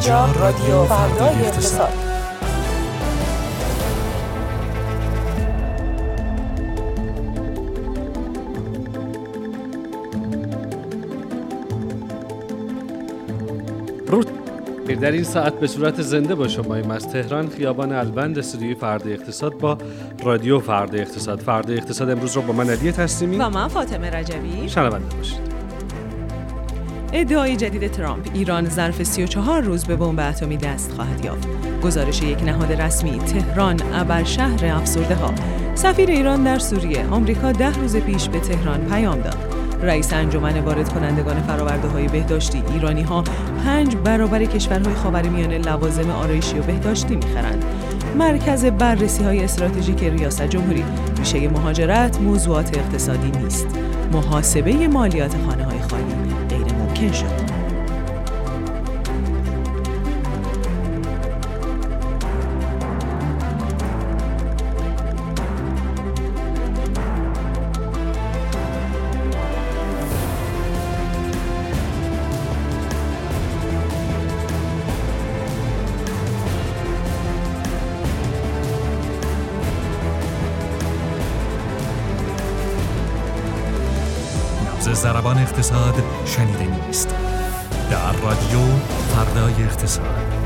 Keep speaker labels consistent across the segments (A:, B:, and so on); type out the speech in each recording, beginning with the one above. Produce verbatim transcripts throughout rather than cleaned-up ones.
A: اینجا رادیو فردای اقتصاد.
B: در این ساعت به صورت زنده با شماییم از تهران، خیابان البند، استودیوی فردا اقتصاد با رادیو فردا اقتصاد. فردا اقتصاد امروز رو با من علی تسلیمی
C: و من فاطمه رجبی
B: شنونده باشید.
C: ادعای جدید ترامپ: ایران ظرف سی و چهار روز به بمب اتمی دست خواهد یافت. گزارش یک نهاد رسمی: تهران ابرشهر افسرده ها. سفیر ایران در سوریه: آمریکا ده روز پیش به تهران پیام داد. رئیس انجمن وارد کنندگان فرآورده‌های بهداشتی: ایرانی‌ها پنج برابر کشورهای خاورمیانه لوازم آرایشی و بهداشتی می‌خرند. مرکز بررسی‌های استراتژیک ریاست جمهوری: ریشه مهاجرت موضوعات اقتصادی نیست. محاسبه مالیات خانه‌های خالی غیر ممکن شد.
D: ضربان اقتصاد شنیده نیست. در رادیو فردای اقتصاد.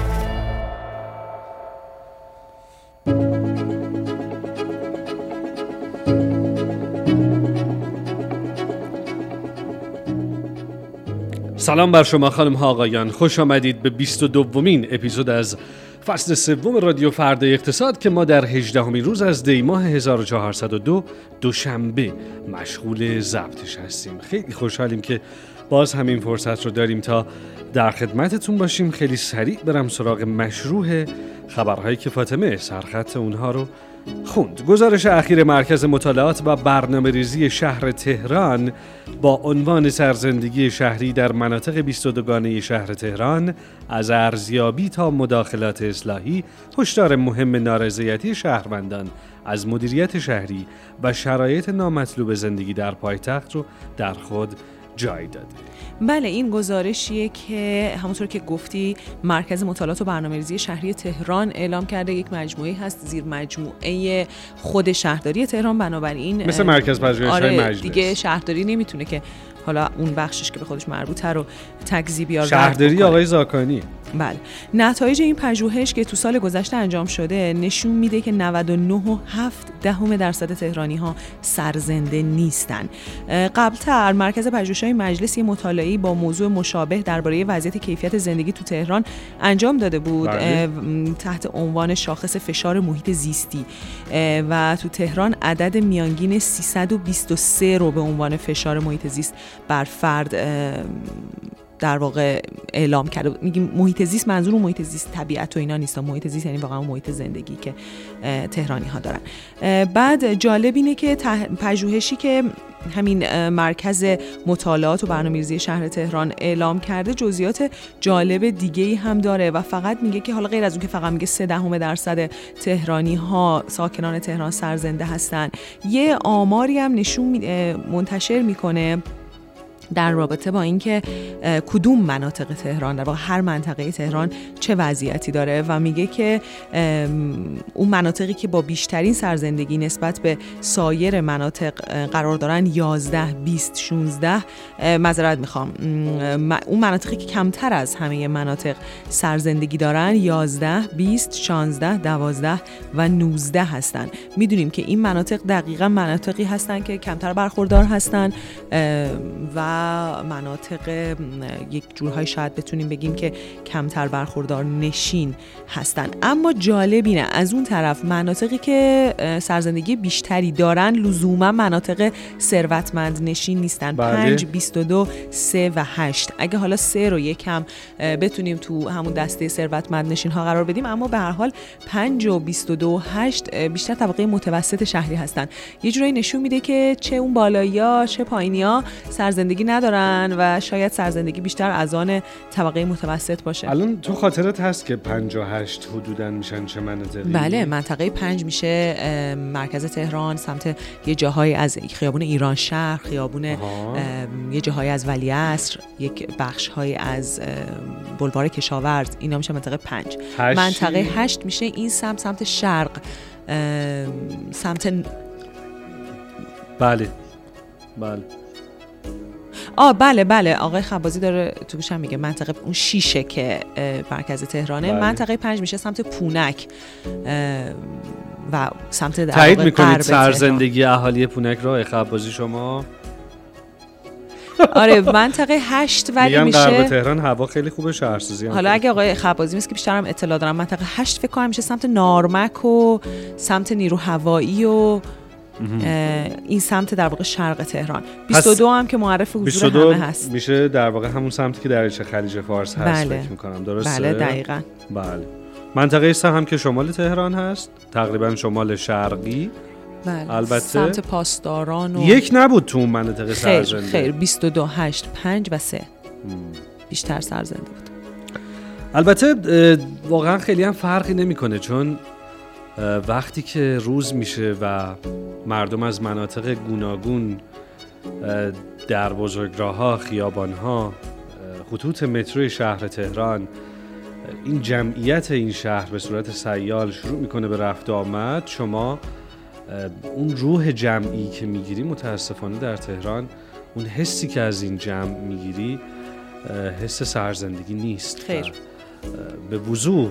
B: سلام بر شما خانم ها آقایان، خوش آمدید به بیست و دومین اپیزود از فصل سوم رادیو فردای اقتصاد که ما در هجدهمین روز از دی ماه هزار و چهارصد و دو دوشنبه مشغول ضبطش هستیم. خیلی خوشحالیم که باز همین فرصت رو داریم تا در خدمتتون باشیم. خیلی سریع برم سراغ مشروع خبرهایی که فاطمه سرخط اونها رو خوند. گزارش اخیر مرکز مطالعات و برنامه‌ریزی شهر تهران با عنوان سرزندگی شهری در مناطق بیست و دوگانه شهر تهران از ارزیابی تا مداخلات اصلاحی هشدار مهم نارضایتی شهروندان از مدیریت شهری و شرایط نامطلوب زندگی در پایتخت رو در خود جای داده.
C: بله، این گزارشیه که همونطور که گفتی مرکز مطالعات و برنامه‌ریزی شهری تهران اعلام کرده. یک مجموعه هست زیر مجموعه خود شهرداری تهران، بنابراین
B: مثل مرکز پژوهش‌های
C: آره
B: مجلس
C: دیگه شهرداری نمیتونه که حالا اون بخشش که به خودش مربوطه رو تکذیب یا رد
B: شهرداری
C: بکنه.
B: آقای زاکانی.
C: بله، نتایج این پژوهش که تو سال گذشته انجام شده نشون میده که نود و نه و هفت دهم درصد تهرانی ها سرزنده نیستن. قبلتر مرکز پژوهش‌های مجلس یه مطالعه‌ای با موضوع مشابه درباره وضعیت کیفیت زندگی تو تهران انجام داده بود بله. تحت عنوان شاخص فشار محیط زیستی و تو تهران عدد میانگین سیصد و بیست و سه رو به عنوان فشار محیط زیست بر فرد در واقع اعلام کرده. میگیم محیط زیست، منظور اون محیط زیست طبیعت و اینا نیست، محیط زیست یعنی واقعا محیط زندگی که تهرانی ها دارن. بعد جالب اینه که پژوهشی که همین مرکز مطالعات و برنامه‌ریزی شهر تهران اعلام کرده جزئیات جالب دیگه‌ای هم داره و فقط میگه که حالا غیر از اون که فقط میگه سه دهم درصد تهرانی ها ساکنان تهران سرزنده هستن، یه آماری هم نشون منتشر میکنه در رابطه با اینکه کدوم مناطق تهران، در واقع هر منطقه تهران چه وضعیتی داره و میگه که اون مناطقی که با بیشترین سرزندگی نسبت به سایر مناطق قرار دارن یازده، بیست، شانزده معذرت میخوام اون مناطقی که کمتر از همه مناطق سرزندگی دارن یازده، بیست، شانزده، دوازده و نوزده هستن. میدونیم که این مناطق دقیقاً مناطقی هستن که کمتر برخوردار هستن و مناطق یک جورهای شاید بتونیم بگیم که کمتر برخوردار نشین هستن. اما جالب اینه از اون طرف مناطقی که سرزندگی بیشتری دارن لزوما مناطق ثروتمند نشین نیستن. پنج، بیست و دو، سه و هشت. اگه حالا سه رو یکم بتونیم تو همون دسته ثروتمند نشین ها قرار بدیم، اما به هر حال پنج و بیست و دو و هشت بیشتر طبقه متوسط شهری هستن. یه جورایی نشون میده که چه اون بالایی‌ها چه پایینی‌ها سرزندگی ندارن و شاید سرزندگی بیشتر از آن طبقه متوسط باشه.
B: الان تو خاطرت هست که پنجاه و هشت حدوداً میشن چه مناطقی؟
C: بله، منطقه پنج میشه مرکز تهران، سمت یه جاهای از خیابون ایران شهر، خیابون یه جاهای از ولیعصر، یک بخش‌های از بلوار کشاورز، اینا میشه منطقه پنج. منطقه هشت میشه این سمت سمت شرق، سمت
B: بله بله
C: آه بله بله آقای خبازی داره تو گوشم میگه منطقه اون شیشه که مرکز تهرانه. بله. منطقه پنج میشه سمت پونک و سمت در
B: تایید میکنید سرزندگی اهالی پونک را خبازی شما؟
C: آره منطقه هشت ولی
B: میگن
C: میشه
B: غرب تهران هوا خیلی خوبه، شهرسازی هم.
C: حالا اگه آقای خبازی میگه که بیشتر هم اطلاع دارم، منطقه هشت فکر کنم میشه سمت نارمک و سمت نیرو هوایی و این سمت در واقع شرق تهران. بیست و دو هم که معرف حضور همه هست، میشه
B: در واقع همون سمتی که دریاچه خلیج فارس هست. بله. فکر میکنم درسته؟
C: بله دقیقاً.
B: بله. منطقه سه هم که شمال تهران هست، تقریبا شمال شرقی.
C: بله.
B: البته
C: سمت پاسداران و
B: یک نبود تو اون منطقه سرزنده.
C: خیر خیر بیست و دو، هشت، پنج و سه بیشتر سرزنده بود.
B: البته واقعا خیلی هم فرقی نمیکنه، چون وقتی که روز میشه و مردم از مناطق گوناگون در بزرگراه‌ها، خیابان‌ها، خطوط متروی شهر تهران، این جمعیت این شهر به صورت سیال شروع میکنه به رفت و آمد، شما اون روح جمعی که میگیری متاسفانه در تهران اون حسی که از این جمع میگیری حس سرزندگی نیست.
C: خیر.
B: به وضوح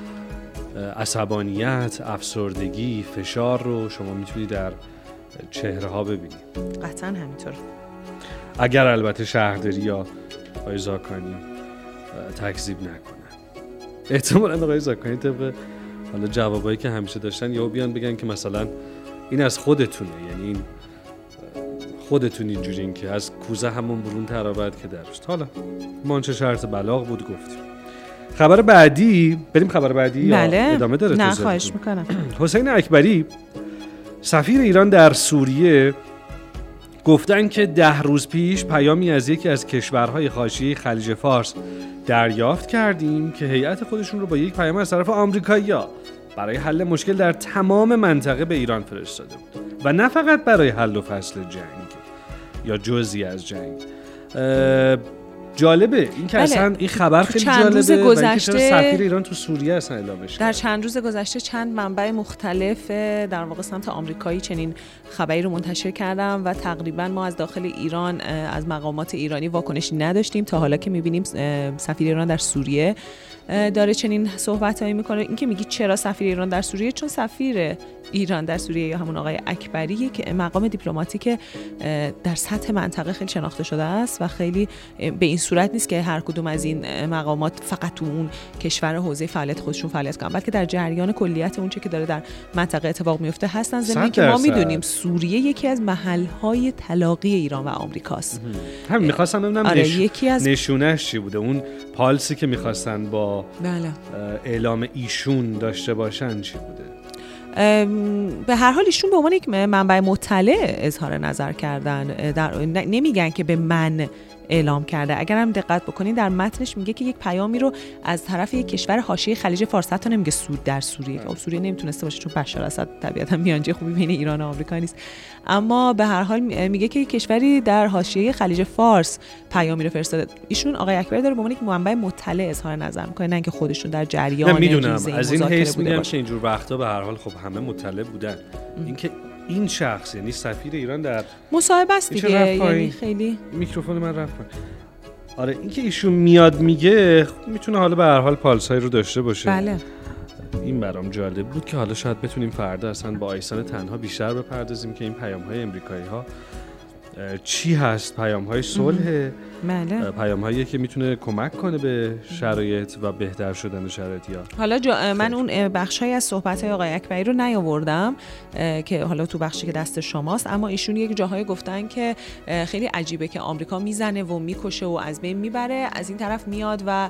B: عصبانیت، افسردگی، فشار رو شما میتونی در چهره ها ببینی.
C: قطعا همینطور.
B: اگر البته شهرداری یا آقای زاکانی تکذیب نکنن. احتمالاً آقای زاکانی طبق حالا جوابایی که همیشه داشتن یا بیان بگن که مثلا این از خودتونه، یعنی این خودتون اینجورین که از کوزه همون برون ترابد که درست. حالا مانچه شرط بلاغ بود گفتیم. خبر بعدی، بریم خبر بعدی.
C: بله.
B: یا ادامه داره؟
C: نه خواهش میکنم.
B: حسین اکبری سفیر ایران در سوریه گفتن که ده روز پیش پیامی از یکی از کشورهای حاشیه خلیج فارس دریافت کردیم که هیئت خودشون رو با یک پیام از طرف آمریکایی‌ها برای حل مشکل در تمام منطقه به ایران فرستاده بود و نه فقط برای حل و فصل جنگ یا جزئی از جنگ. جالبه این که اصلا این خبر خیلی جالبه و اینکه چرا سفیر ایران تو سوریه اصلا اعلامش
C: در چند روز گذشته چند منبع مختلف در واقع سمت آمریکایی چنین خبری رو منتشر کردم و تقریبا ما از داخل ایران از مقامات ایرانی واکنشی نداشتیم تا حالا که می‌بینیم سفیر ایران در سوریه داره چنین صحبتایی میکنه. این که میگی چرا سفیر ایران در سوریه، چون سفیر ایران در سوریه یا همون آقای اکبری که مقام دیپلماتیک در سطح منطقه خیلی شناخته شده است و خیلی به این صورت نیست که هر کدوم از این مقامات فقط تو اون کشور حوزه فعالیت خودشون فعالیت کنن، بلکه در جریان کلیت اون چه که داره در منطقه اتفاق میفته هستن. ضمن که ما میدونیم سوریه یکی از محل‌های تلاقی ایران و آمریکاست.
B: همین می‌خواستم ببینم
C: آره
B: نش...
C: یکی از
B: نشونش چی بوده، اون پالسی که می‌خواستن با
C: بله.
B: اعلام ایشون داشته باشن چی بوده؟
C: به هر حال ایشون به عنوان یک منبع مطلع اظهار نظر کردن، در نمیگن که به من اعلام کرده. اگر هم دقت بکنین در متنش میگه که یک پیامی رو از طرف یک کشور حاشیه خلیج فارس، حتی نمیگه سود در سوریه. خب سوریه نمیتونسته باشه چون بشار اسد طبیعتا میانجی خوبی بین ایران و آمریکا نیست، اما به هر حال میگه که یک کشوری در حاشیه خلیج فارس پیامی رو فرستاده. ایشون آقای اکبری داره به عنوان یک منبع مطلع اظهار نظر میکنه، نه اینکه خودشون در جریان
B: میدونم از این حیث میگم که اینجور وقتا به هر حال خب همه مطلع بودن. اینکه این شخص یعنی سفیر ایران در
C: مصاحبه است دیگه، یعنی خیلی
B: میکروفون من رفت. آره اینکه ایشون میاد میگه میتونه حالا به هر حال پالسای رو داشته باشه.
C: بله.
B: این برام جالب بود که حالا شاید بتونیم فردا اصلا با آیسان تنها بیشتر بپردازیم که این پیام‌های امریکایی‌ها چی هست، پیام‌های صلح،
C: بله.
B: پیام‌هایی که میتونه کمک کنه به شرایط و بهتر شدن شرایط. یا
C: حالا جا من اون بخشای از صحبت‌های آقای اکبری رو نیاوردم که حالا تو بخشی که دست شماست، اما ایشون یک جاهای گفتن که خیلی عجیبه که آمریکا میزنه و میکشه و از بین میبره، از این طرف میاد و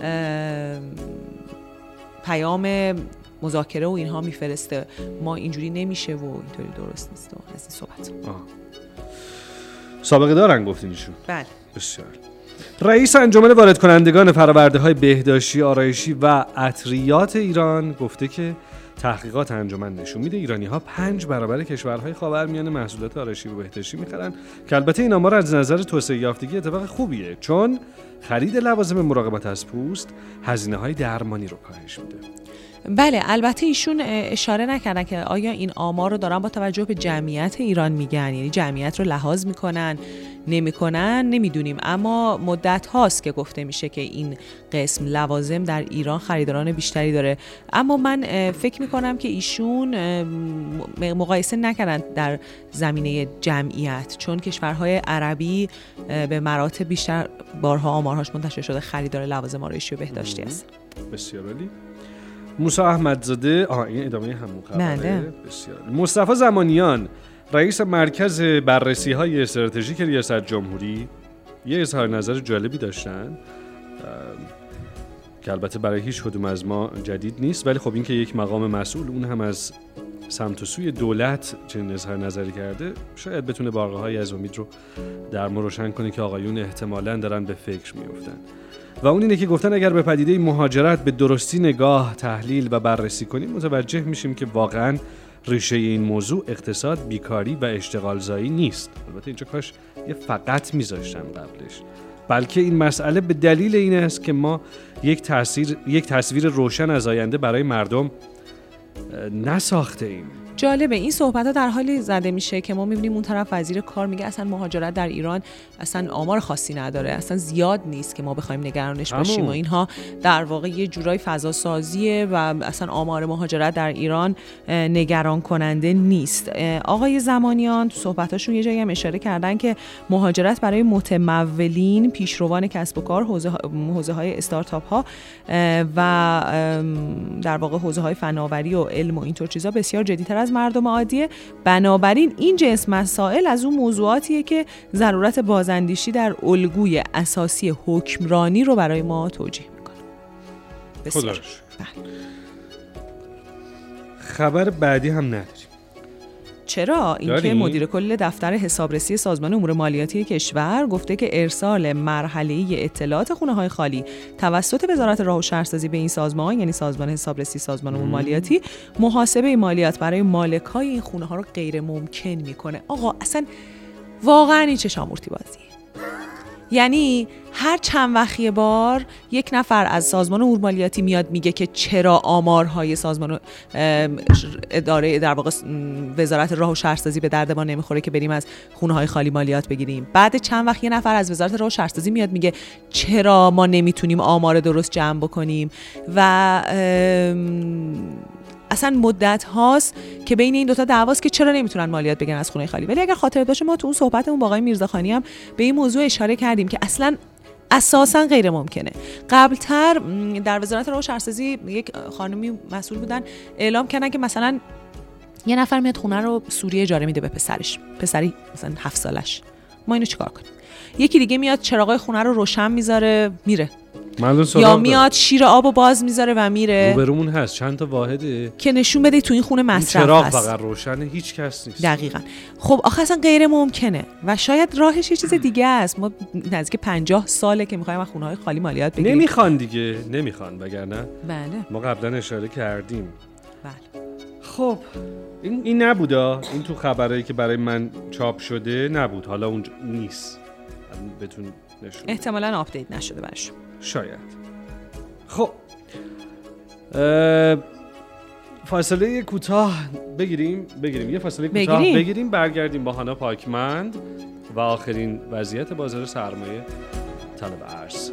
C: پیام مذاکره و اینها میفرسته، ما اینجوری نمیشه و اینطوری درست نیست و از این صحبت.
B: آه. سابقه دارن گفتین ایشون؟
C: بله.
B: بسیار. رئیس انجمن وارد کنندگان فرآورده‌های بهداشتی، آرایشی و عطریات ایران گفته که تحقیقات انجمن نشون میده ایرانی‌ها پنج برابر کشورهای خاورمیانه محصولات آرایشی و بهداشتی می‌خرن که البته این آمار از نظر توسعه یافتگی اتفاق خوبیه، چون خرید لوازم مراقبت از پوست هزینه‌های درمانی رو کاهش میده.
C: بله، البته ایشون اشاره نکردن که آیا این آمار رو دارن با توجه به جمعیت ایران میگن، یعنی جمعیت رو لحاظ میکنن نمیکنن نمیدونیم، اما مدت هاست که گفته میشه که این قسم لوازم در ایران خریداران بیشتری داره. اما من فکر میکنم که ایشون مقایسه نکردن در زمینه جمعیت، چون کشورهای عربی به مراتب بیشتر بارها آمارهاش منتشر شده خریدار لوازم آرایشی و بهداشتی است.
B: بسیار عالی. موسی احمدزاده، آها این ادامه همون خبره.
C: بله.
B: بسیار. مصطفی زمانیان رئیس مرکز بررسی‌های استراتژیک ریاست جمهوری یه اظهار نظر جالبی داشتن که البته برای هیچ کدوم از ما جدید نیست، ولی خب این که یک مقام مسئول اون هم از سمت و سوی دولت چنین اظهار نظری کرده شاید بتونه بارقه‌هایی از امید رو در ما روشن کنه که آقایون احتمالاً دارن به فکر میفتن. و اون اینه که گفتن اگر به پدیده مهاجرت به درستی نگاه، تحلیل و بررسی کنیم متوجه میشیم که واقعاً ریشه این موضوع اقتصاد، بیکاری و اشتغال زایی نیست. البته اینجا کاش یه فقط میذاشتن قبلش، بلکه این مسئله به دلیل این است که ما یک تاثیر یک تصویر روشن از آینده برای مردم نساخته ایم.
C: جالبه این صحبت ها در حالی زده میشه که ما میبینیم اون طرف وزیر کار میگه اصلا مهاجرت در ایران اصلا آمار خاصی نداره، اصلا زیاد نیست که ما بخوایم نگرانش باشیم و اینها در واقع یه جورای فضا سازیه و اصلا آمار مهاجرت در ایران نگران کننده نیست. آقای زمانیان تو صحبتاشون یه جایی هم اشاره کردن که مهاجرت برای متمولین، پیشروان کسب و کار، حوزه حوزه های استارتاپ ها و در واقع حوزه های فناوری و علم و اینطور چیزا بسیار جدی‌تر از مردم عادیه. بنابراین این جنس مسائل از اون موضوعاتیه که ضرورت بازاندیشی در الگوی اساسی حکمرانی رو برای ما توجیه میکنه.
B: خدا رو خبر بعدی هم نداریم.
C: چرا؟ اینکه مدیر کل دفتر حسابرسی سازمان امور مالیاتی کشور گفته که ارسال مرحله‌ای اطلاعات خونه‌های خالی توسط وزارت راه و شهرسازی به این سازمان، یعنی سازمان حسابرسی سازمان امور مالیاتی، محاسبه مالیات برای مالکای این خونه‌ها رو غیر ممکن میکنه. آقا اصلا واقعا این چه شامورتی بازیه؟ یعنی هر چند وقت یه بار یک نفر از سازمان امور مالیاتی میاد میگه که چرا آمارهای سازمان اداره در واقع وزارت راه و شهرسازی به درد ما نمیخوره که بریم از خونه‌های خالی مالیات بگیریم. بعد چند وقت یه نفر از وزارت راه و شهرسازی میاد میگه چرا ما نمیتونیم آمار درست جمع بکنیم و اصلا مدت هاست که بین این دوتا دعواست که چرا نمیتونن مالیات بگیرن از خونه خالی. ولی اگر خاطر باشه ما تو اون صحبتمون با آقای میرزاخانی هم به این موضوع اشاره کردیم که اصلا اساسا غیر ممکنه. قبلتر در وزارت راه و شهرسازی یک خانمی مسئول بودن اعلام کردن که مثلا یه نفر میاد خونه رو سوری اجاره میده به پسرش، پسری مثلا هفت سالش، ما اینو چیکار کنیم؟ یکی دیگه میاد چراغای خونه رو روشن میذاره میره، یا میاد شیر آبو باز میذاره و میره.
B: روبرومون هست چند تا واحده که
C: نشون بده تو این خونه مصرف
B: چراغ
C: هست،
B: فقط روشنه، هیچ کس نیست.
C: دقیقاً. خب آخه اصلا غیر ممکنه و شاید راهش یه چیز دیگه است. ما نزدیک پنجاه ساله که میخوایم از خونه‌های خالی مالیات بگیریم.
B: نمیخوان دیگه، نمیخوان، وگرنه
C: بله
B: ما قبلا اشاره کردیم.
C: بله.
B: خب این این نبودا، این تو خبرایی که برای من چاپ شده نبود، حالا اونجا نیست. بهتون نشون
C: احتمالاً آپدیت نشده برش.
B: شاید. خب فاصله کوتاه بگیریم بگیریم یه فاصله کوتاه بگیریم. بگیریم برگردیم با هانا پاکمند و آخرین وضعیت بازار سرمایه طلب ارز.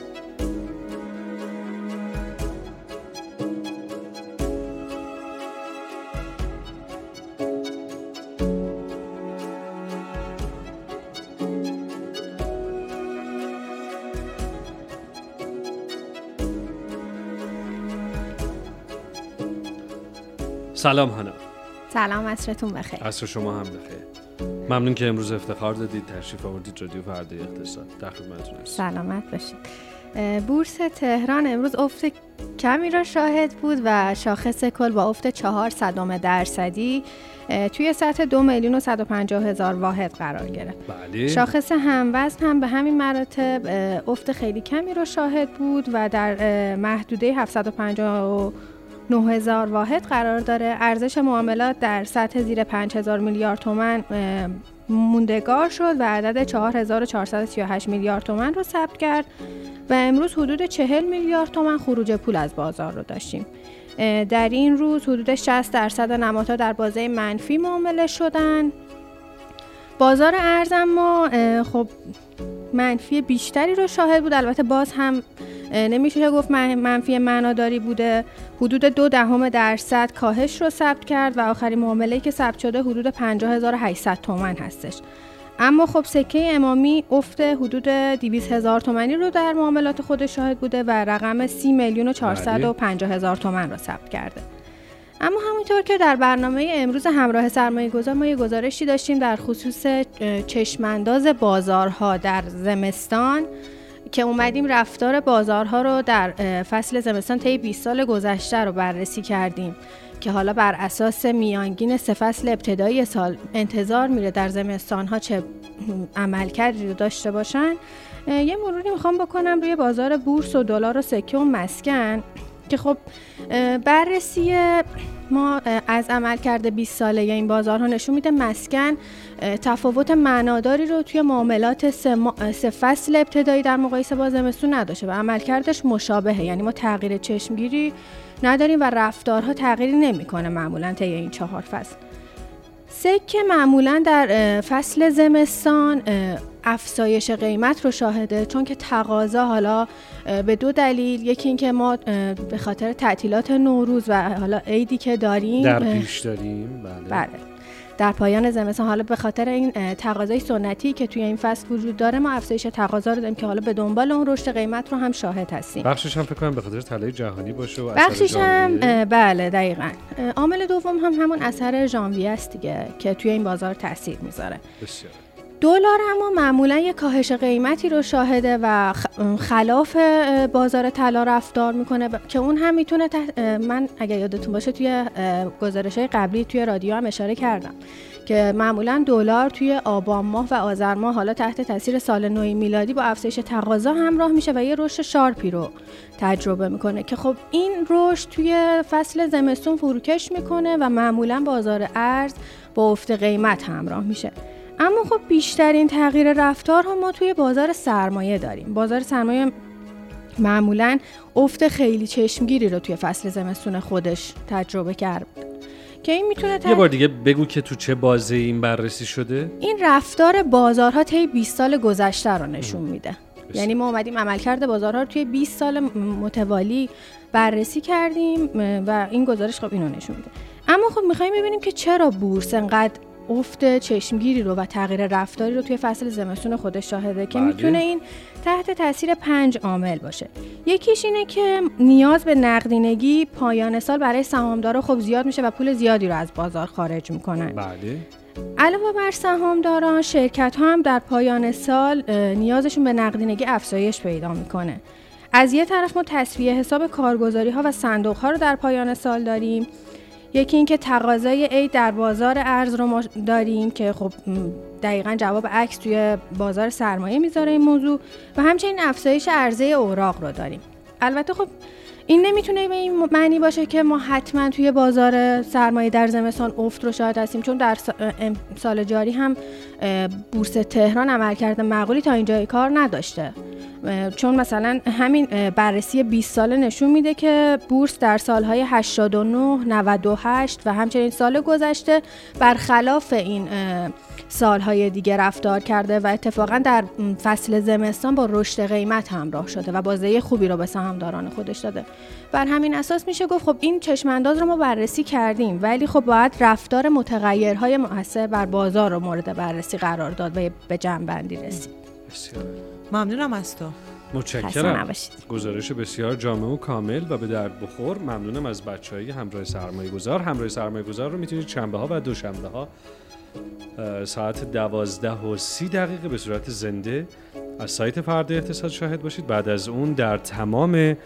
B: سلام هانا.
E: سلام، عصرتون بخیر.
B: عصر شما هم بخیر. ممنون که امروز افتخار دادید تشریف آوردید رادیو فردای اقتصاد. در خدمتتون هستم.
E: سلامت باشید. بورس تهران امروز افت کمی را شاهد بود و شاخص کل با افت چهار صدم درصدی توی سطح دو میلیون و صد و پنجاه هزار واحد قرار گرفت.
B: بله.
E: شاخص هموزن هم به همین مراتب افت خیلی کمی را شاهد بود و در محدوده هفتصد و پنجاه و نه هزار واحد قرار داره. ارزش معاملات در سطح زیر پنج هزار میلیارد تومان موندگار شد و عدد چهار هزار و چهارصد و سی و هشت میلیارد تومان رو ثبت کرد و امروز حدود چهل میلیارد تومان خروج پول از بازار رو داشتیم. در این روز حدود شصت درصد نمادها در بازه منفی معامله شدن. بازار ارز اما خب منفی بیشتری رو شاهد بود، البته باز هم نمیشه گفت منفی معناداری بوده. حدود دو دهم درصد کاهش رو ثبت کرد و آخرین معامله‌ای که ثبت شده حدود پنجاه هزار و هشتصد تومان هستش. اما خب سکه امامی افت حدود دویست هزار تومانی رو در معاملات خودش شاهد بوده و رقم سی میلیون و چهارصد و پنجاه هزار تومان رو ثبت کرده. اما همونطور که در برنامه امروز همراه سرمایه‌گذار ما یه گزارشی داشتیم در خصوص چشمانداز بازارها در زمستان که اومدیم رفتار بازارها رو در فصل زمستان طی بیست سال گذشته رو بررسی کردیم که حالا بر اساس میانگین سه فصل ابتدایی سال انتظار میره در زمستان‌ها چه عملکردی رو داشته باشن. یه مروری میخوام بکنم روی بازار بورس و دلار و سکه و مسکن که خب بررسی ما از عملکرد بیست ساله این بازارها نشون میده مسکن تفاوت معناداری رو توی معاملات سه, ما... سه فصل ابتدایی در مقایسه با زمستون نداشته و عملکردش مشابهه، یعنی ما تغییر چشمگیری نداریم و رفتارها تغییری نمیکنه معمولا طی این چهار فصل. سکه معمولا در فصل زمستان افزایش قیمت رو شاهده، چون که تقاضا حالا به دو دلیل، یکی این که ما به خاطر تعطیلات نوروز و حالا عیدی که داریم
B: در پیش داریم بله.
E: بله در پایان زمستان حالا به خاطر این تقاضای سنتی که توی این فصل وجود داره ما افزایش تقاضا رو داریم که حالا به دنبال اون رشد قیمت رو هم شاهد هستیم.
B: بخشش هم فکر کنم به خاطر طلای جهانی باشه و
E: بخشش هم بله دقیقاً. عامل دوم هم همون اثر ژانویه است دیگه که توی این بازار تاثیر میذاره.
B: بسیار.
E: دلار اما معمولا یک کاهش قیمتی رو شاهده و خلاف بازار طلا رفتار میکنه که اون هم میتونه تحت... من اگه یادتون باشه توی گزارش‌های قبلی توی رادیو هم اشاره کردم که معمولا دلار توی آبان ماه و آذر ماه حالا تحت تاثیر سال نو میلادی با افزایش تقاضا همراه میشه و یه رشد شارپی رو تجربه میکنه که خب این رشد توی فصل زمستون فروکش میکنه و معمولا بازار ارز با افت قیمت همراه میشه. اما خب بیشترین تغییر رفتار هم ما توی بازار سرمایه داریم. بازار سرمایه معمولاً افت خیلی چشمگیری رو توی فصل زمستون خودش تجربه کرد که این میتونه تر...
B: یه بار دیگه بگو که تو چه بازه این بررسی شده؟
E: این رفتار بازارها طی بیست سال گذشته رو نشون میده. بس. یعنی ما اومدیم عملکرد بازارها رو توی بیست سال متوالی بررسی کردیم و این گزارش خب اینو نشون میده. اما خب میخوایم ببینیم که چرا بورس انقدر افت چشمگیری رو و تغییر رفتاری رو توی فصل زمستون خودش شاهده که میتونه این تحت تاثیر پنج عامل باشه. یکیش اینه که نیاز به نقدینگی پایان سال برای سهامدارا خب زیاد میشه و پول زیادی رو از بازار خارج میکنن.
B: بله.
E: علاوه بر سهامداران، شرکت ها هم در پایان سال نیازشون به نقدینگی افزایش پیدا میکنه. از یه طرف ما تصفیه حساب کارگزاری ها و صندوق ها رو در پایان سال داریم. یکی این که تقاضای عید در بازار ارز رو ما داریم که خب دقیقاً جواب عکس توی بازار سرمایه میذاره این موضوع و همچنین افزایش عرضه اوراق رو داریم. البته خب این نمیتونه به این معنی باشه که ما حتما توی بازار سرمایه در زمستان افت رو شاهد هستیم، چون در سال جاری هم بورس تهران عملکرد معقولی تا اینجای کار نداشته، چون مثلا همین بررسی بیست ساله نشون میده که بورس در سالهای هشتاد و نه، نود و هشت و همچنین سال گذشته برخلاف این سالهای دیگه رفتار کرده و اتفاقا در فصل زمستان با رشد قیمت همراه شده و بازده خوبی رو به سهامداران خودش داده. بر همین اساس میشه گفت خب این چشم انداز رو ما بررسی کردیم، ولی خب باید رفتار متغیرهای مؤثر بر بازار رو مورد بررسی قرار داد و به جمع‌بندی رسید.
B: بسیار
C: ممنونم از تو.
B: متشکرم. گزارش بسیار جامع و کامل و به درد بخور. ممنونم از بچه‌های همراه سرمایه‌گذار. همراه سرمایه‌گذار رو میتونید شنبه‌ها و دوشنبه‌ها ساعت دوازده و سی دقیقه به صورت زنده از سایت فردا اقتصاد شاهد باشید. بعد از اون در تمام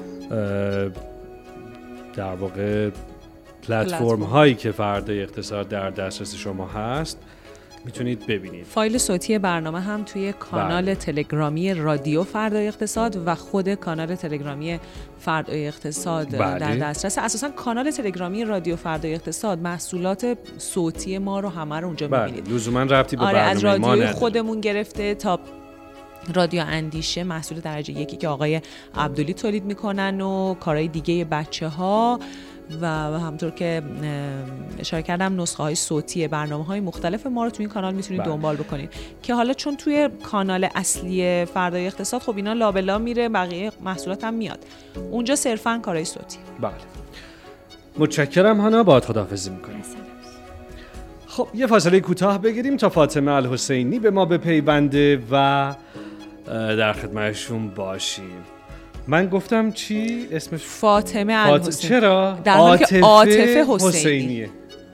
B: در واقع پلتفرم هایی که فردا اقتصاد در دسترس شما هست میتونید ببینید.
C: فایل صوتی برنامه هم توی کانال بله. تلگرامی رادیو فردا اقتصاد و خود کانال تلگرامی فردا اقتصاد بله. در دسترس. اساسا کانال تلگرامی رادیو فردا اقتصاد محصولات صوتی ما رو همه رو اونجا
B: بله.
C: میبینید.
B: لزوما ربطی به
C: آره
B: برنامه
C: از رادیوی
B: ما
C: خودمون گرفته تا رادیو اندیشه محصول درجه یکی که آقای عبدلی تولید میکنن و کارهای دیگه بچه ها و همونطور که اشاره کردم نسخه های صوتی برنامه های مختلف ما رو توی این کانال میتونید بله. دنبال بکنید که حالا چون توی کانال اصلی فردای اقتصاد خب اینا لابلا میره، بقیه محصولات هم میاد اونجا، صرفاً کارهای صوتی.
B: بله متشکرم هانا، باهات خداحافظی میکنیم. خب یه فاصله کوتاه بگیریم تا فاطمه الحسینی به ما بپیونده و در خدمتشون باشیم. من گفتم چی اسمش؟
C: فاطمه
B: فاط...
C: الحسینی.
B: چرا؟
C: در حالی که عاطفه حسینیه.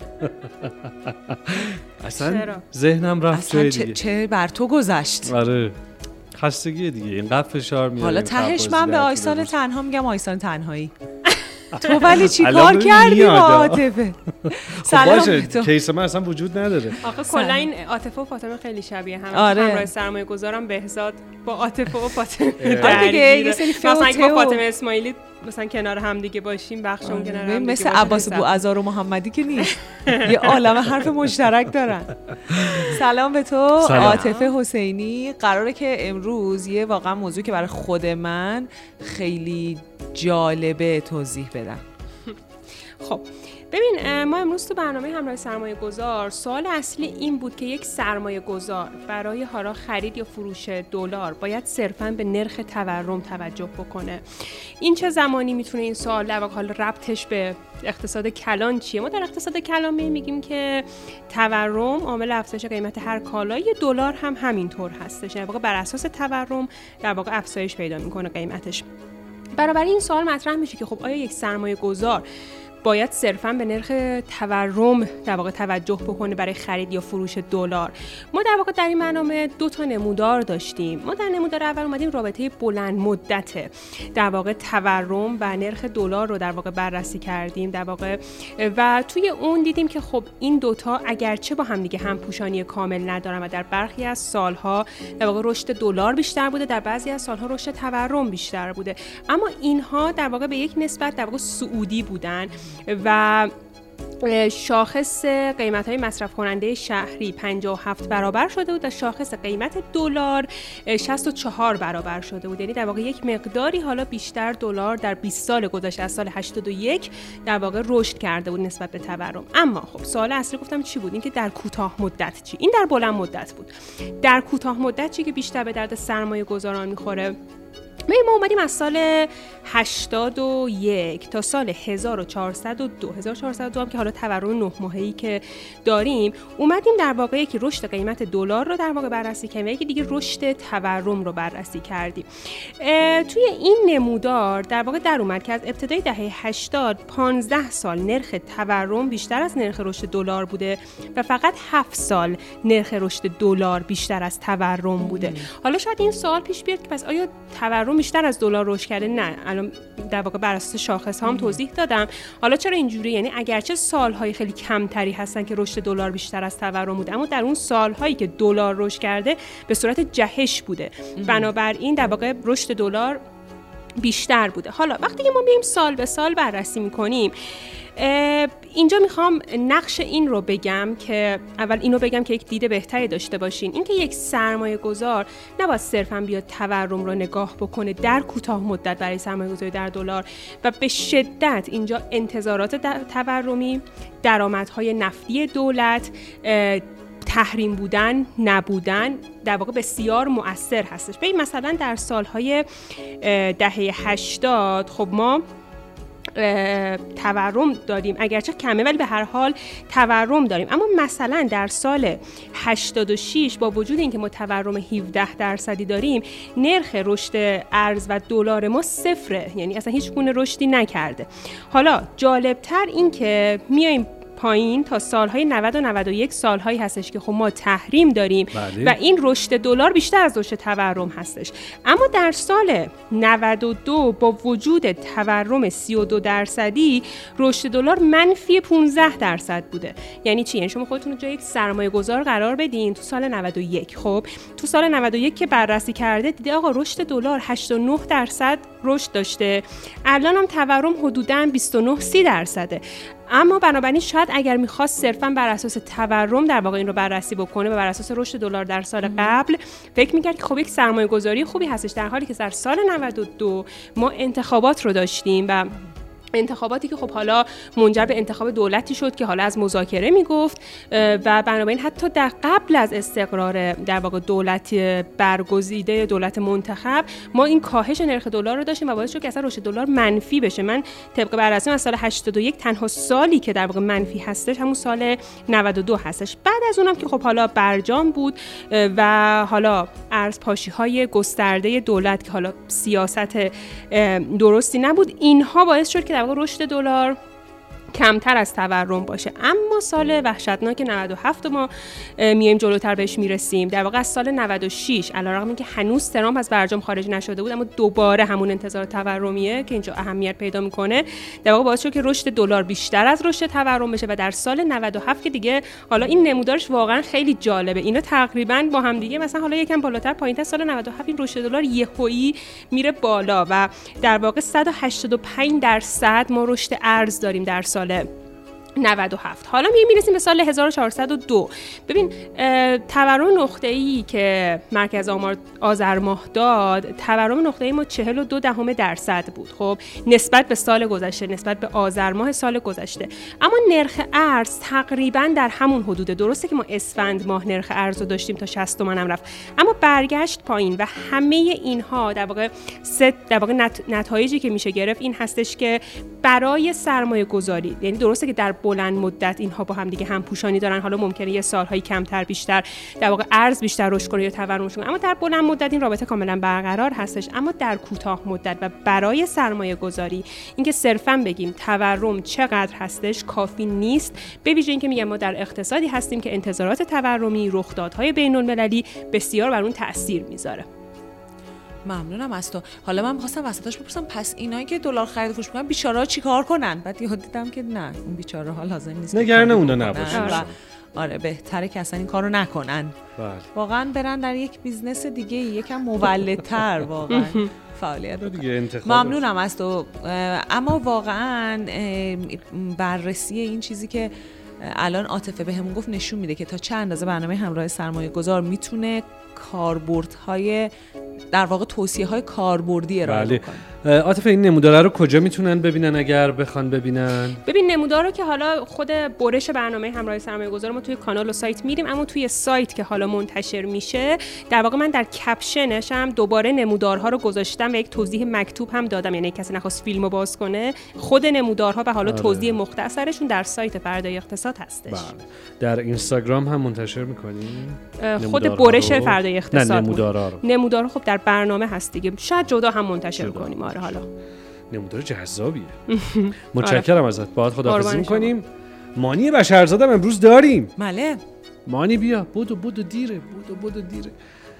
B: اصلا ذهنم رفت جای دیگه.
C: چه بر تو گذشت؟
B: آره خستگی دیگه، اینقدر فشار میاره.
C: حالا تهش من به آیسان تنها میگم آیسان تنهایی. تو ولی چی کار کردی با عاطفه؟
B: سلام باشه کیس من اصلا وجود نداره.
F: آخه کلا این عاطفه و فاطمه خیلی شبیه هم.
C: آره.
F: همراه سرمایه گذارم بهزاد با عاطفه و فاطمه
C: دیگه یه سری
F: مثلا اگه با فاطمه اسماعیلی مثلا کنار هم دیگه باشیم بخشمون کنار هم دیگه
C: مثل عباس بوعزار و محمدی که نیست. یه عالمه حرف مشترک دارن. سلام به تو عاطفه حسینی. قراره که امروز یه واقعا موضوع که برای خود من خیلی جالبه توضیح بدم.
F: خب ببین، ما امروز تو برنامه همراه سرمایه گذار سوال اصلی این بود که یک سرمایه گذار برای حالا خرید یا فروش دلار باید صرفاً به نرخ تورم توجه بکنه. این چه زمانی میتونه این سوال در واقع حالا ربطش به اقتصاد کلان چیه؟ ما در اقتصاد کلان میگیم که تورم عامل افزایش قیمت هر کالای، دلار هم همینطور هستش. در واقع بر اساس تورم در واقع افزایش پیدا میکنه قیمتش. برابر این سوال مطرح میشه که خب آیا یک سرمایه گذار باید صرفاً به نرخ تورم در واقع توجه بکنه برای خرید یا فروش دلار؟ ما در واقع در این برنامه دو تا نمودار داشتیم. ما در نمودار اول اومدیم رابطه بلند مدت در واقع تورم و نرخ دلار رو در واقع بررسی کردیم در واقع و توی اون دیدیم که خب این دوتا اگرچه با هم دیگه همپوشانی کامل ندارن و در برخی از سالها در واقع رشد دلار بیشتر بوده، در بعضی از سالها رشد تورم بیشتر بوده، اما اینها در واقع به یک نسبت در واقع صعودی بودن و شاخص قیمت‌های مصرف کننده شهری پنجاه و هفت برابر شده بود و شاخص قیمت دلار شصت و چهار برابر شده بود. یعنی در واقع یک مقداری حالا بیشتر دلار در بیست سال گذشته از سال هشتاد و یک در واقع رشد کرده بود نسبت به تورم. اما خب سوال اصلی گفتم چی بود؟ این که در کوتاه مدت چی؟ این در بلند مدت بود. در کوتاه مدت چی که بیشتر به درد سرمایه گذاران می‌خوره؟ ما اومدیم از سال هشتاد و یک تا سال هزار و چهارصد و دو هزار و چهارصد و دو هم که حالا تورم نه ماهه‌ای که داریم اومدیم در واقع یکی رشد قیمت دلار رو در واقع بررسی کردیم و یکی دیگه رشد تورم رو بررسی کردیم. توی این نمودار در واقع در اومد که از ابتدای دهه هشتاد پانزده سال نرخ تورم بیشتر از نرخ رشد دلار بوده و فقط هفت سال نرخ رشد دلار بیشتر از تورم بوده. حالا شاید این سوال پیش بیاد که پس آیا تورم بیشتر از دلار رشد کرده؟ نه، الان در واقع بر اساس شاخص هم توضیح دادم. حالا چرا اینجوری؟ یعنی اگرچه سالهای خیلی کمتری هستن که رشد دلار بیشتر از تورم بوده، اما در اون سالهایی که دلار رشد کرده به صورت جهش بوده، بنابراین در واقع رشد دلار بیشتر بوده. حالا وقتی که ما میایم سال به سال بررسی میکنیم، اینجا میخوام نقش این رو بگم که اول اینو بگم که یک دید بهتری داشته باشین. اینکه یک سرمایه گذار نباید صرفاً بیاد تورم رو نگاه بکنه در کوتاه مدت برای سرمایه گذاری در دلار و به شدت اینجا انتظارات تورمی، درآمدهای نفتی دولت، تحریم بودن، نبودن در واقع بسیار مؤثر هستش. ببین مثلا در سالهای دهه هشتاد خب ما تورم داریم، اگرچه کمه ولی به هر حال تورم داریم، اما مثلا در سال هشتاد و شش با وجود اینکه ما تورم هفده درصدی داریم، نرخ رشد ارز و دلار ما صفره، یعنی اصلا هیچ گونه رشدی نکرده. حالا جالبتر این که میایم پایین تا سالهای نود و نود و یک سالهایی هستش که خب ما تحریم داریم
B: بله.
F: و این رشد دلار بیشتر از رشد تورم هستش. اما در سال نود و دو با وجود تورم سی و دو درصدی رشد دلار منفی پانزده درصد بوده. یعنی چی؟ یعنی شما خودتون رو جای یک سرمایه گذار قرار بدین تو سال نود و یک. خب تو سال نود و یک که بررسی کرده دیده آقا رشد دلار هشتاد و نه درصد رشد داشته، الان هم تورم حدوداً بیست و نه سی درصده. اما بنابراین شاید اگر میخواست صرفاً بر اساس تورم در واقع این رو بررسی بکنه و بر اساس رشد دلار در سال قبل فکر میکرد که خب یک سرمایه گذاری خوبی هستش، در حالی که در سال نود و دو ما انتخابات رو داشتیم و انتخاباتی که خب حالا منجر به انتخاب دولتی شد که حالا از مذاکره میگفت و بنابراین حتی در قبل از استقرار در واقع دولت برگزیده، دولت منتخب، ما این کاهش نرخ دلار رو داشتیم و باعث شد که اصلا رشد دلار منفی بشه. من طبق بررسی از سال هشتاد و یک تنها سالی که در واقع منفی هستش همون سال نود و دو هستش. بعد از اونم که خب حالا برجام بود و حالا ارزپاشی‌های گسترده دولت که حالا سیاست درستی نبود، اینها باعث شد که در واقع رشد دلار کمتر از تورم باشه. اما سال وحشتناک نود و هفت ما میایم جلوتر بهش میرسیم. در واقع از سال نود و شش علیرغم اینکه هنوز ترامپ از برجام خارج نشده بود، اما دوباره همون انتظار تورمیه که اینجا اهمیت پیدا میکنه، در واقع باعث شد که رشد دلار بیشتر از رشد تورم بشه و در سال نود و هفت که دیگه حالا این نمودارش واقعا خیلی جالبه، اینا تقریبا با هم دیگه مثلا حالا یکم بالاتر پایینتر سال نود و هفت این رشد دلار یهویی میره بالا و در واقع صد و هشتاد و پنج درصد ما رشد ارز داریم در سال نود و هفت. حالا میرسیم به سال هزار و چهارصد و دو. ببین تورم نقطه‌ای که مرکز آمار آذر ماه داد، تورم نقطه‌ای ما چهل و دو دهم درصد بود. خب نسبت به سال گذشته، نسبت به آذر ماه سال گذشته. اما نرخ ارز تقریبا در همون حدوده. درسته که ما اسفند ماه نرخ ارز رو داشتیم تا شصت تومن هم رفت، اما برگشت پایین و همه اینها در واقع سه در واقع نت... نتایجی که میشه گرفت این هستش که برای سرمایه گذاری، یعنی درسته که در بلند مدت اینها با هم دیگه هم پوشانی دارن، حالا ممکنه یه سالهای کمتر بیشتر در واقع ارز بیشتر رشد کنه یا تورم کنه، اما در بلند مدت این رابطه کاملا برقرار هستش. اما در کوتاه مدت و برای سرمایه گذاری اینکه صرفا بگیم تورم چقدر هستش کافی نیست، به ویژه اینکه میگم ما در اقتصادی هستیم که انتظارات تورمی، رخدادهای بین المللی بسیار بر اون تاثیر میذاره.
C: ممنونم از تو. حالا من می‌خواستم وسطش بپرسم پس اینایی که دلار خرید و فروش می‌کنن بیچاره‌ها چیکار کنن؟ بعد یهو دیدم که نه، اون بیچاره‌ها لازم نیست
B: نگران اونا نباشن.
C: آره. آره بهتره که اصلا این کارو نکنن.
B: بله.
C: واقعا برن در یک بیزنس دیگه یکم مولدتر واقعا فعالیت بکنن. ممنونم از تو. اما واقعا بررسی این چیزی که الان عاطفه بهمون گفت نشون میده که تا چه اندازه برنامه همراه سرمایه گذار میتونه کاربردهای در واقع توصیه‌های کاربردی ارائه
B: بله.
C: بکنه.
B: عاطفه این نمودارا رو کجا میتونن ببینن اگر بخوان ببینن؟
F: ببین نمودار رو که حالا خود برش برنامه همراه سرمایه گذار ما توی کانال و سایت میدیم، اما توی سایت که حالا منتشر میشه در واقع من در کپشنش هم دوباره نمودارها رو گذاشتم و یک توضیح مکتوب هم دادم، یعنی کسی نخواست فیلمو باز کنه خود نمودارها و حالا آره. توضیح مختصرشون در سایت فردای اقتصاد هستش.
B: بله. در اینستاگرام هم منتشر میکنیم
F: خود برش فردای اقتصاد.
B: نه نمودارها رو.
F: نمودارها خب در برنامه هست دیگه، شاید جدا هم منتشر جدا. کنیم. آره حالا
B: نمودار جذابیه. متشکرم ازت. باهات خداحافظی می‌کنیم. مانی بشرزاده امروز داریم.
C: بله.
B: مانی بیا. بودو بودو دیره. بودو بودو دیره.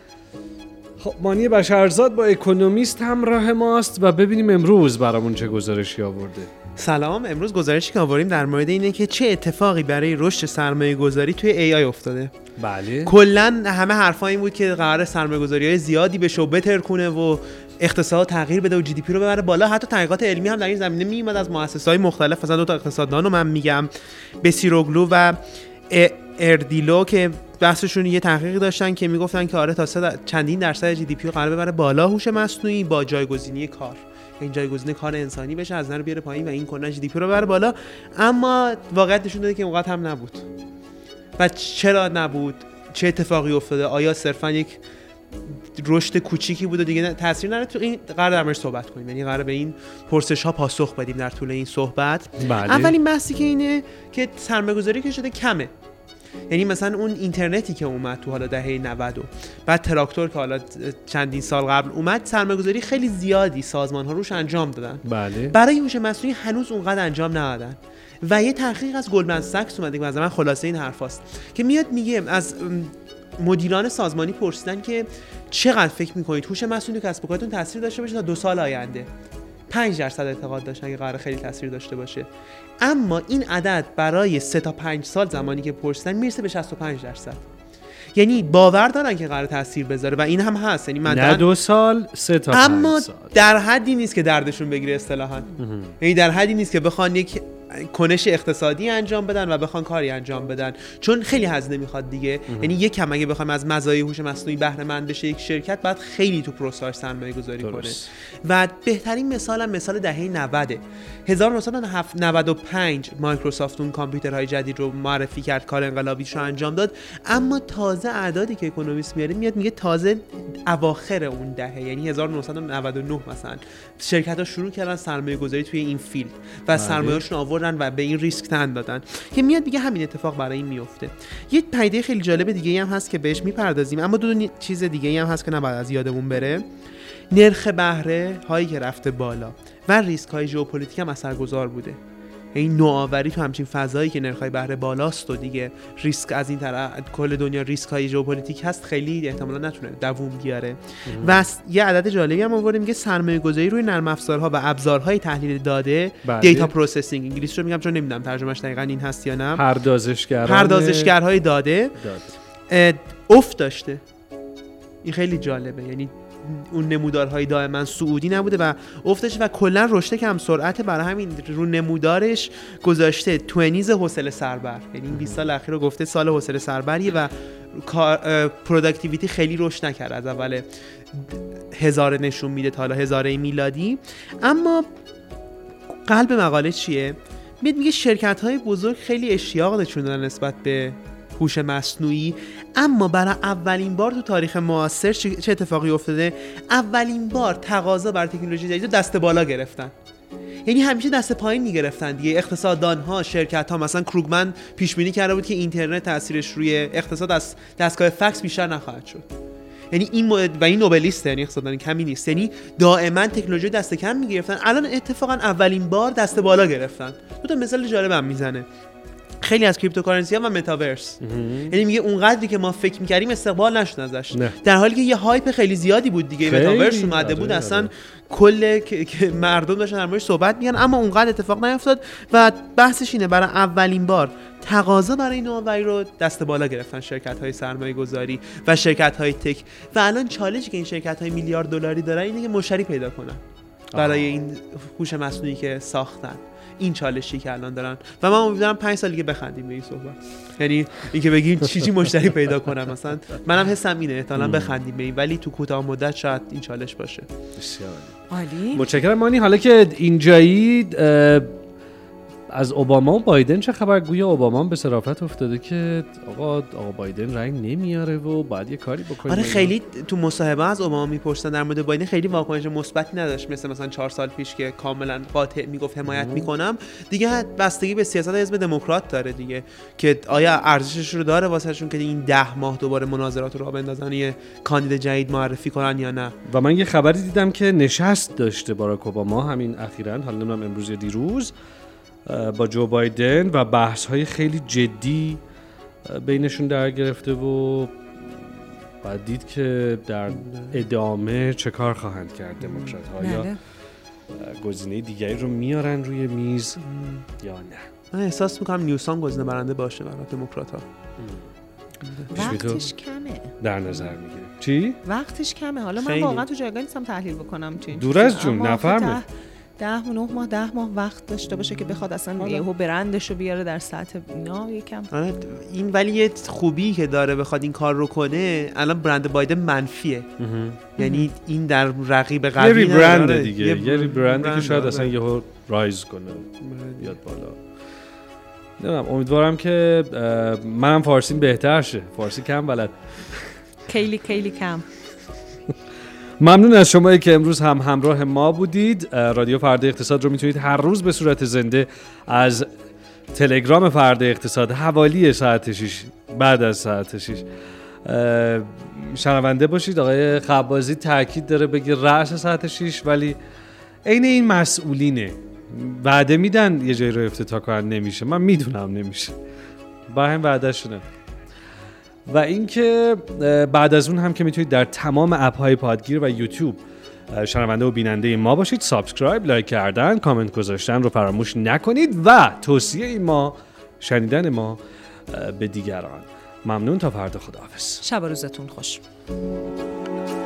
B: خب مانی بشرزاد با اکونومیست همراه ماست و ببینیم امروز برامون چه گزارشی آورده.
A: سلام. امروز گزارشی که آوریم در مورد اینه که چه اتفاقی برای رشد سرمایه گذاری توی ای آی افتاده.
B: بله.
A: کلاً همه حرفا این بود که قرار سرمایه گذاری‌های زیادی بشه و بهتر کنه و اقتصاد تغییر بده و جی دی پی رو ببره بالا. حتی تحقیقات علمی هم در این زمینه میومد از مؤسسه‌های مختلف، مثلا دو تا اقتصاددان رو من میگم، بسیروگلو و اردیلو، که بحثشون یه تحقیقی داشتن که میگفتن که آره تا چندین درصد جی دی پی رو قرار ببره بالا هوش مصنوعی با جایگزینی کار، این جایگزین کار انسانی بشه، از نظر بیاره پایین و این کنه جی دی پی رو ببره بالا. اما واقعیت نشون داده که اونقدر هم نبود. و چرا نبود؟ چه اتفاقی افتاده؟ آیا صرفا یک رشد کوچیکی بود و دیگه تاثیر نداره؟ تو این قرار در موردش صحبت کنیم، یعنی قرار به این پرسش ها پاسخ بدیم در طول این صحبت.
B: بله.
A: اولین بحثی که اینه که سرمایه‌گذاری که شده کمه. یعنی مثلا اون اینترنتی که اومد تو حالا دهه نود و بعد تراکتور که حالا چندین سال قبل اومد، سرمایه‌گذاری خیلی زیادی سازمان‌ها روش انجام دادن.
B: بله.
A: برای هوش مصنوعی هنوز اونقدر انجام ندادن. و یه تحقیق از گلدمن ساکس اومده که مثلا خلاصه این حرفاست که میاد میگه از مدیران سازمانی پرسیدن که چقدر فکر میکنید هوش مصنوعی کسب و کارتون تاثیر داشته باشه تا دو سال آینده. پنج درصد اعتقاد داشتن که قرار خیلی تاثیر داشته باشه، اما این عدد برای سه تا پنج سال زمانی که پرسیدن میرسه به شصت و پنج درصد. یعنی باور دارن که قرار تاثیر بذاره و این هم هست. یعنی من
B: نه دو سال سه تا
A: اما
B: پنج سال.
A: در حدی نیست که دردشون بگیره اصطلاحاً. یعنی در حدی نیست که بخوان یک کنش اقتصادی انجام بدن و بخوان کاری انجام بدن، چون خیلی هزینه میخواد دیگه. یعنی یک کم اگه بخوایم از مزایای هوش مصنوعی بهره مند بشه یک شرکت، باید خیلی تو پروسه سرمایه گذاری کنه. و بهترین مثال هم مثال دهه نود هزار و نهصد و نود و پنج مایکروسافت اون کامپیوترهای جدید رو معرفی کرد، کار انقلابیش رو انجام داد. اما تازه اعدادی که اکونومیست میاره میاد میگه تازه اواخر اون دهه، یعنی هزار و نهصد و نود و نه مثلا، شرکت‌ها شروع کردن سرمایه گذاری توی این فیلد و سرمایه‌شون آوردن و به این ریسک تن دادن که میاد میگه همین اتفاق برای این میفته. یه پدیده خیلی جالب دیگه هم هست که بهش میپردازیم، اما دو, دو چیز دیگه هم هست که نباید از یادمون بره. نرخ بهره هایی که رفته بالا و ریسک های ژئوپلیتیک هم اثرگذار بوده. این نوآوری تو همچین فضایی که نرخ‌های بهره بالاست و دیگه ریسک از این طرف کل دنیا ریسک های ژئوپلیتیک هست، خیلی احتمالاً نتونه دووم بیاره. و یه عدد جالبی هم آورده میگه سرمایه‌گذاری روی نرم افزارها و ابزارهای تحلیل داده، دیتا پروسسینگ انگلیسی رو میگم چون نمیدونم ترجمهش دقیقاً این هست یا نه،
B: پردازشگران
A: پردازشگرهای داده, داده. افت داشته. این خیلی جالبه، یعنی اون نمودارهای دائما صعودی نبوده و افتش و کلا رشد کم سرعت، برای همین رو نمودارش گذاشته توئنیز حوصله سربر، یعنی این بیست سال اخیر رو گفته سال حوصله سربریه و پروداکتیویتی خیلی رشد نکرد، از اول هزاره نشون میده تا حالا هزاره میلادی. اما قلب مقاله چیه؟ میاد میگه شرکت‌های بزرگ خیلی اشتیاق نشون دادن نسبت به هوش مصنوعی، اما برای اولین بار تو تاریخ معاصر چه اتفاقی افتاده؟ اولین بار تقاضا بر تکنولوژی جدید رو دست بالا گرفتن. یعنی همیشه دست پایین میگرفتن دیگه. اقتصاددان‌ها، شرکت‌ها، مثلا کروگمن پیش بینی کرده بود که اینترنت تاثیرش روی اقتصاد از دستگاه فکس بیشتر نخواهد شد. یعنی این مو... و این نوبلیسته، یعنی اقتصاددان کمی نیست، یعنی دائما تکنولوژی دست کم میگرفتن. الان اتفاقا اولین بار دست بالا گرفتن. دو تا مثال جالبم میزنه. خیلی از کریپتوکارنسی ها و متاورس، یعنی میگه اونقدری که ما فکر می‌کردیم استقبال نشد ازش، در حالی که یه هایپ خیلی زیادی بود دیگه. متاورس اومده بود، اصلا کل که مردم داشتن در موردش صحبت می‌کردن، اما اونقدر اتفاق نیفتاد و بحثش اینه برای اولین بار تقاضا برای نوآوری رو دست بالا گرفتن شرکت‌های سرمایه‌گذاری و شرکت‌های تک. و الان چالشی که این شرکت‌های میلیارد دلاری دارن اینه که مشتری پیدا کنن برای این هوش مصنوعی که ساختن. این چالشی که الان دارن و من امیدوارم پنج سال دیگه بخندیم به این صحبت، یعنی اینکه بگیم چی چی مشتری پیدا کنم. مثلا منم حسم اینه احتمالاً بخندیم به این، ولی تو کوتاه مدت شاید این چالش باشه.
B: بسیار
C: عالی.
B: متشکرم مانی. حالا که اینجایی از اوباما و بایدن چه خبر؟ گویا اوباما به صرافت افتاده که آقا آقا بایدن رنگ نمیاره و باید یه کاری بکنه.
A: آره خیلی تو مصاحبه از اوباما میپرسن در مورد بایدن، خیلی واکنش مثبتی نداشت، مثل مثلا چهار سال پیش که کاملا قاطع میگفت حمایت میکنم. دیگه بستگی به سیاست حزب دموکرات داره دیگه که آیا ارزشش رو داره واسهشون که این ده ماه دوباره مناظرات رو راه بندازن، یه کاندید جدید معرفی کنن یا نه. و
B: من یه خبری دیدم که نشست داشته باراک اوباما همین اخیراً، حالا نمیدونم امروز یا دیروز، با جو بایدن و بحث‌های خیلی جدی بینشون در گرفته و بعد دید که در ادامه چه کار خواهند کرد دموکرات‌ها. یا گزینه دیگری رو میارن روی میز یا نه.
A: من احساس میکنم نیوسام گزینه برنده باشه برای دموکرات‌ها.
C: وقتش کمه
B: در نظر میگیره. چی؟
C: وقتش کمه. حالا من واقعا تو جایگاه نیستم تحلیل بکنم چی.
B: دور از جون نفهمه.
C: ده نه ماه ده ماه وقت داشته باشه که بخواد اصلا یهو برندشو بیاره در سطح اینا یکم.
A: آره این ولی یه خوبی که داره بخواد این کار رو کنه، الان برند بایدن منفیه. یعنی این در رقیب قوی
B: یه ریبرند دیگه، یه ریبرندی که شاید اصلا یهو رایز کنه بیاد بالا. نمیدونم، امیدوارم که منم فارسیم بهتر شه. فارسی کم بلد،
C: خیلی خیلی کم.
B: ممنون از شمایی که امروز هم همراه ما بودید. رادیو فردا اقتصاد رو میتونید هر روز به صورت زنده از تلگرام فردا اقتصاد حوالی ساعت شیش، بعد از ساعت شیش شنونده باشید. آقای خبازی تاکید داره بگه رأس ساعت شیش، ولی عین این مسئولینه، وعده میدن یه جایی رو افتتاح کنن نمیشه. من میدونم نمیشه، با هم وعده شونه. و اینکه بعد از اون هم که میتونید در تمام اپ‌های پادگیر و یوتیوب شنونده و بیننده ما باشید. سابسکرایب، لایک کردن، کامنت گذاشتن رو فراموش نکنید و توصیه ما، شنیدن ما به دیگران. ممنون، تا فردا، خداحافظ.
C: شب و روزتون خوش.